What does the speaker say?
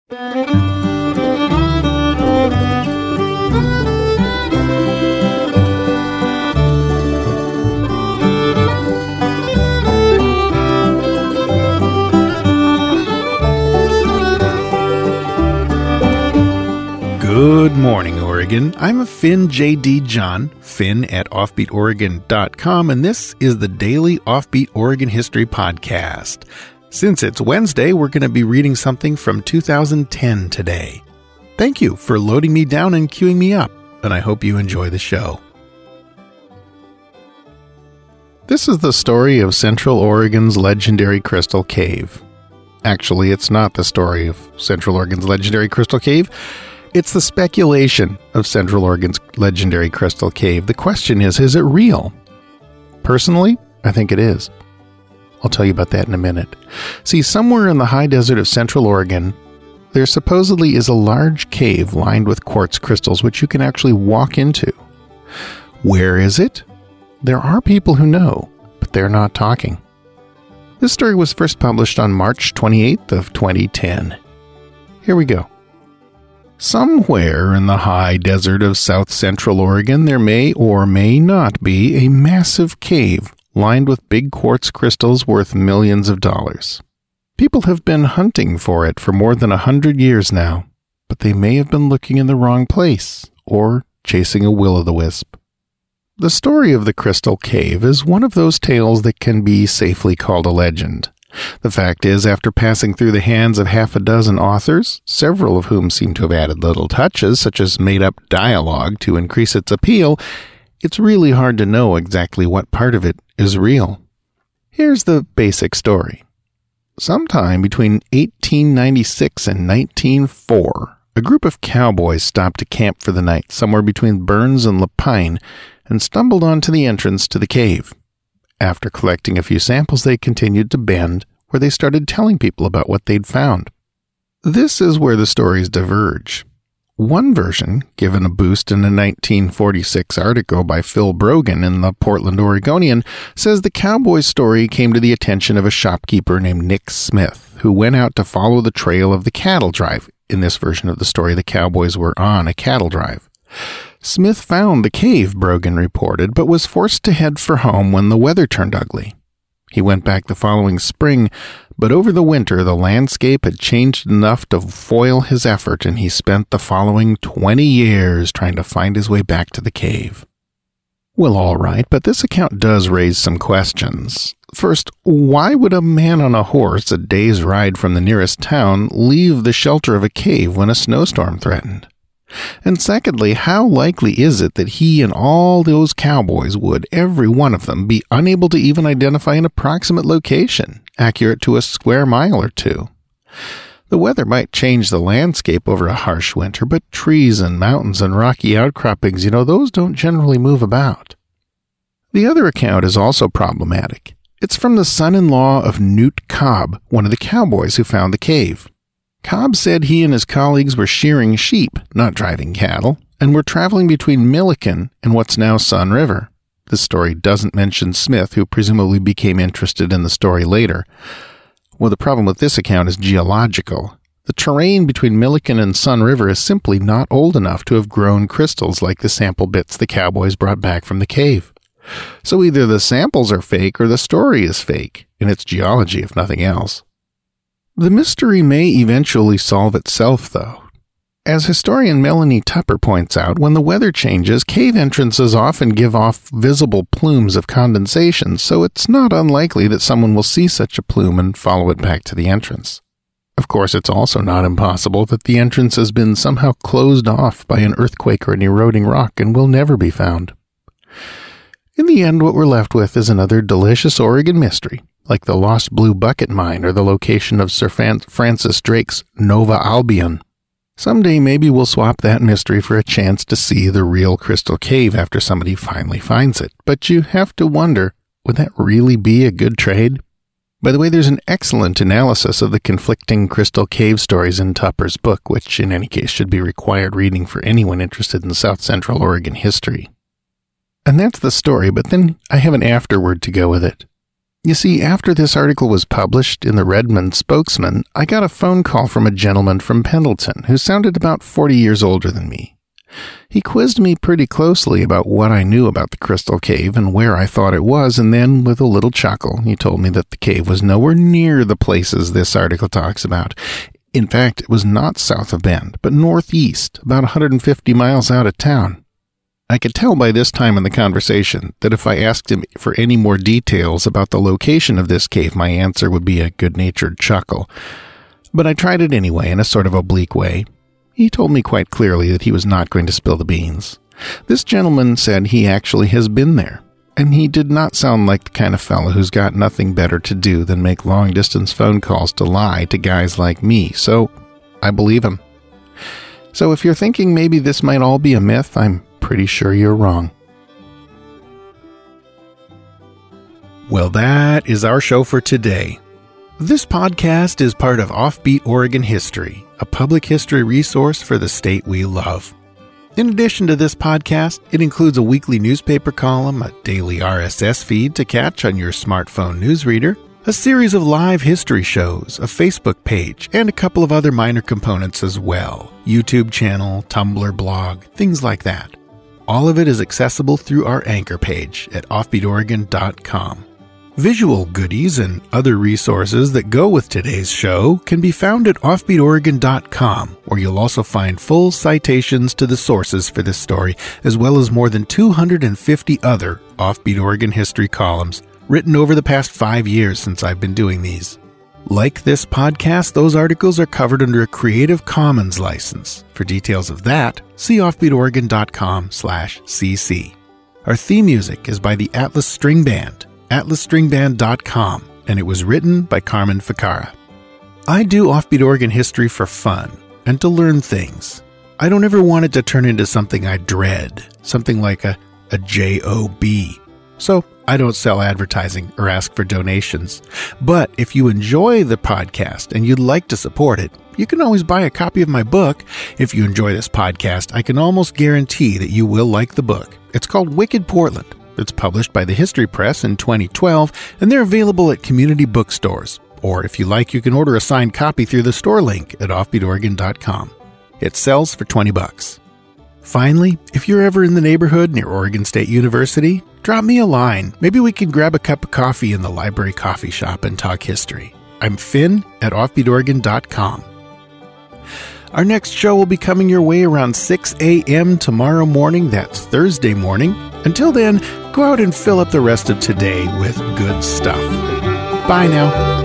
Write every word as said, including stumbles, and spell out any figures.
Good morning, Oregon. I'm Finn J D. John, Finn at offbeat oregon dot com, and this is the Daily Offbeat Oregon History Podcast. Since it's Wednesday, we're going to be reading something from two thousand ten today. Thank you for loading me down and queuing me up, and I hope you enjoy the show. This is the story of Central Oregon's legendary Crystal Cave. Actually, it's not the story of Central Oregon's legendary Crystal Cave. It's the speculation of Central Oregon's legendary Crystal Cave. The question is, is it real? Personally, I think it is. I'll tell you about that in a minute. See, somewhere in the high desert of Central Oregon, there supposedly is a large cave lined with quartz crystals which you can actually walk into. Where is it? There are people who know, but they're not talking. This story was first published on March twenty-eighth of twenty ten. Here we go. Somewhere in the high desert of South Central Oregon, there may or may not be a massive cave lined with big quartz crystals worth millions of dollars. People have been hunting for it for more than a hundred years now, but they may have been looking in the wrong place or chasing a will-o'-the-wisp. The story of the Crystal Cave is one of those tales that can be safely called a legend. The fact is, after passing through the hands of half a dozen authors, several of whom seem to have added little touches, such as made-up dialogue to increase its appeal, it's really hard to know exactly what part of it is real. Here's the basic story. Sometime between eighteen ninety-six and nineteen oh four, a group of cowboys stopped to camp for the night somewhere between Burns and Lapine and stumbled onto the entrance to the cave. After collecting a few samples, they continued to Bend, where they started telling people about what they'd found. This is where the stories diverge. One version, given a boost in a nineteen forty-six article by Phil Brogan in the Portland Oregonian, says the cowboy story came to the attention of a shopkeeper named Nick Smith, who went out to follow the trail of the cattle drive. In this version of the story, the cowboys were on a cattle drive. Smith found the cave, Brogan reported, but was forced to head for home when the weather turned ugly. He went back the following spring, but over the winter the landscape had changed enough to foil his effort, and he spent the following twenty years trying to find his way back to the cave. Well, all right, but this account does raise some questions. First, why would a man on a horse a day's ride from the nearest town leave the shelter of a cave when a snowstorm threatened? And secondly, how likely is it that he and all those cowboys would, every one of them, be unable to even identify an approximate location, accurate to a square mile or two? The weather might change the landscape over a harsh winter, but trees and mountains and rocky outcroppings, you know, those don't generally move about. The other account is also problematic. It's from the son-in-law of Newt Cobb, one of the cowboys who found the cave. Cobb said he and his colleagues were shearing sheep, not driving cattle, and were traveling between Milliken and what's now Sun River. This story doesn't mention Smith, who presumably became interested in the story later. Well, the problem with this account is geological. The terrain between Milliken and Sun River is simply not old enough to have grown crystals like the sample bits the cowboys brought back from the cave. So either the samples are fake or the story is fake, in its geology if nothing else. The mystery may eventually solve itself, though. As historian Melanie Tupper points out, when the weather changes, cave entrances often give off visible plumes of condensation, so it's not unlikely that someone will see such a plume and follow it back to the entrance. Of course, it's also not impossible that the entrance has been somehow closed off by an earthquake or an eroding rock and will never be found. In the end, what we're left with is another delicious Oregon mystery, like the Lost Blue Bucket Mine or the location of Sir Francis Drake's Nova Albion. Someday maybe we'll swap that mystery for a chance to see the real Crystal Cave after somebody finally finds it. But you have to wonder, would that really be a good trade? By the way, there's an excellent analysis of the conflicting Crystal Cave stories in Tupper's book, which in any case should be required reading for anyone interested in South Central Oregon history. And that's the story, but then I have an afterword to go with it. You see, after this article was published in the Redmond Spokesman, I got a phone call from a gentleman from Pendleton who sounded about forty years older than me. He quizzed me pretty closely about what I knew about the Crystal Cave and where I thought it was, and then, with a little chuckle, he told me that the cave was nowhere near the places this article talks about. In fact, it was not south of Bend, but northeast, about one hundred fifty miles out of town. I could tell by this time in the conversation that if I asked him for any more details about the location of this cave, my answer would be a good-natured chuckle. But I tried it anyway in a sort of oblique way. He told me quite clearly that he was not going to spill the beans. This gentleman said he actually has been there, and he did not sound like the kind of fellow who's got nothing better to do than make long-distance phone calls to lie to guys like me, so I believe him. So if you're thinking maybe this might all be a myth, I'm pretty sure you're wrong. Well, that is our show for today. This podcast is part of Offbeat Oregon History, a public history resource for the state we love. In addition to this podcast, it includes a weekly newspaper column, a daily R S S feed to catch on your smartphone newsreader, a series of live history shows, a Facebook page, and a couple of other minor components as well. YouTube channel, Tumblr blog, things like that. All of it is accessible through our anchor page at offbeat oregon dot com. Visual goodies and other resources that go with today's show can be found at offbeat oregon dot com, where you'll also find full citations to the sources for this story, as well as more than two hundred fifty other Offbeat Oregon history columns written over the past five years since I've been doing these. Like this podcast, those articles are covered under a Creative Commons license. For details of that, see offbeat oregon dot com slash c c. Our theme music is by the Atlas String Band, atlas string band dot com, and it was written by Carmen Ficara. I do Offbeat Oregon history for fun and to learn things. I don't ever want it to turn into something I dread, something like a, a job. So I don't sell advertising or ask for donations. But if you enjoy the podcast and you'd like to support it, you can always buy a copy of my book. If you enjoy this podcast, I can almost guarantee that you will like the book. It's called Wicked Portland. It's published by the History Press in twenty twelve, and they're available at community bookstores. Or if you like, you can order a signed copy through the store link at offbeat oregon dot com. It sells for twenty bucks. Finally, if you're ever in the neighborhood near Oregon State University, drop me a line. Maybe we can grab a cup of coffee in the library coffee shop and talk history. I'm Finn at offbeat oregon dot com. Our next show will be coming your way around six a.m. tomorrow morning. That's Thursday morning. Until then, go out and fill up the rest of today with good stuff. Bye now.